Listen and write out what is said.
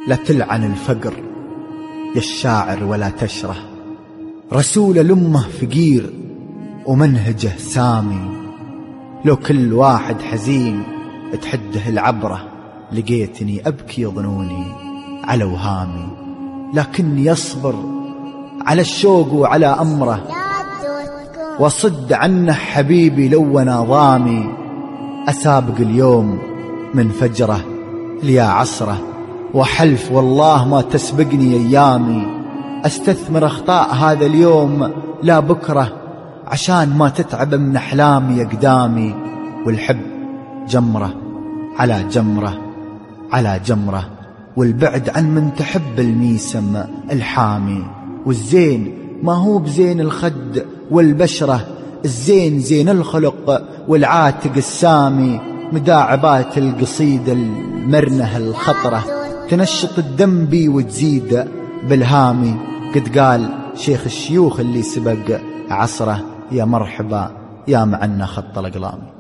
لا تلعن الفقر يا الشاعر ولا تشره، رسول الأمة فقير ومنهجه سامي. لو كل واحد حزين تحده العبرة، لقيتني أبكي ظنوني على وهامي. لكني أصبر على الشوق وعلى أمره، وصد عنه حبيبي لو نظامي. أسابق اليوم من فجره ليا عصره، وحلف والله ما تسبقني أيامي. أستثمر أخطاء هذا اليوم لا بكره، عشان ما تتعب من أحلامي أقدامي. والحب جمرة على جمرة على جمرة، والبعد عن من تحب الميسم الحامي. والزين ما هو بزين الخد والبشرة، الزين زين الخلق والعاتق السامي. مداعبات القصيدة المرنة الخطرة، تنشط الدم بي وتزيد بالهامي. قد قال شيخ الشيوخ اللي سبق عصره، يا مرحبا يا معنا خط الأقلام.